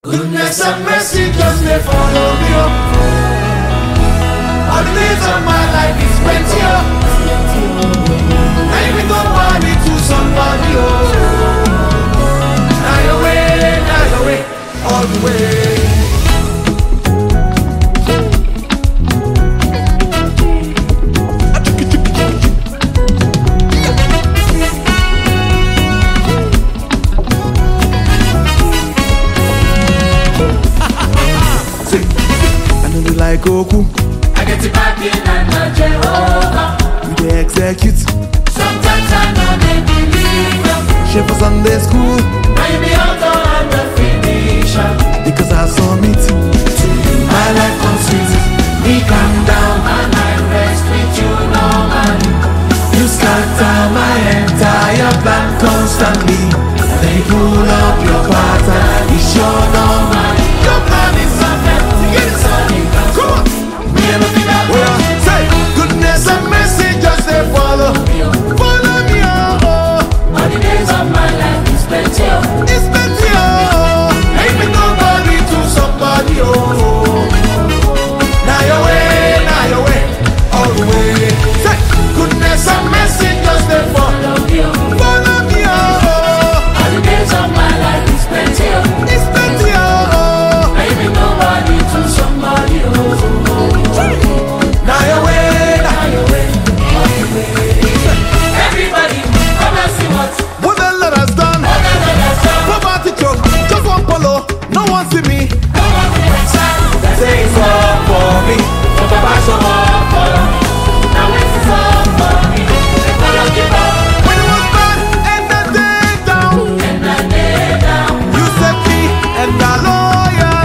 Goodness and mercy just may follow me up. All the days of my life is plenty up. Now you go money to somebody, oh. Now your way, all the way. Like Goku, I get it back in and not Jehovah. we dey execute. Sometimes I know they believe them. Chef for Sunday school, Now you be out and the finisher. because I submit to you. My life comes sweet. Me calm down and I rest with you normally. You scatter my entire plan constantly. Then you pull up your pattern, it's your normal. Your plan is perfect. Get it solid. Come on, Me and nothing that well, say goodness and mercy just they follow, follow me, oh. all the days of my life is plenty of. It's plenty, oh. Ain't me nobody to somebody, oh. Now your way, all the way. Say goodness and mercy just they follow, Love you. follow me, oh. All the days of my life is plenty of. It's plenty, oh. Ain't me nobody to somebody, oh. Now your way, Now your way, all the way. Everybody, come and see what the Lord has done. all the Lord has done. Poverty choke, just one polo, no one see me. No one will inside. Say it's all for me. For Baba show up for you. Now it's all for me. They follow the ball When it was bad, and the day down, and I lay down. you set me and the lawyer.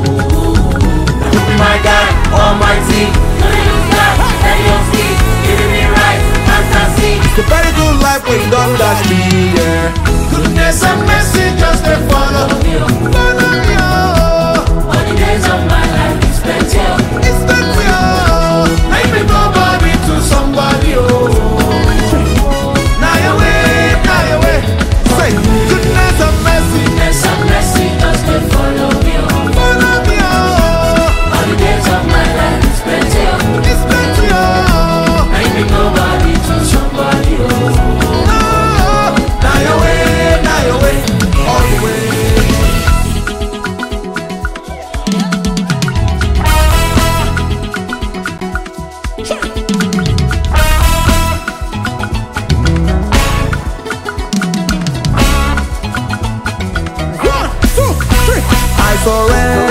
My God, Almighty. No use that, and you'll see. Giving me right, fantasy. The very good life we don't dash me, yeah. Goodness and mercy just they follow, follow me, oh. All the days of my life is plenty of. It's plenty, oh. Ain't me nobody to somebody, oh. Now your way. Say goodness and mercy, Goodness and mercy just to follow me, oh. follow me, oh. All the days of my life is plenty of. It's plenty, oh. Ain't me nobody to somebody, oh. Now your way, all the way. One, two, three. I surrender.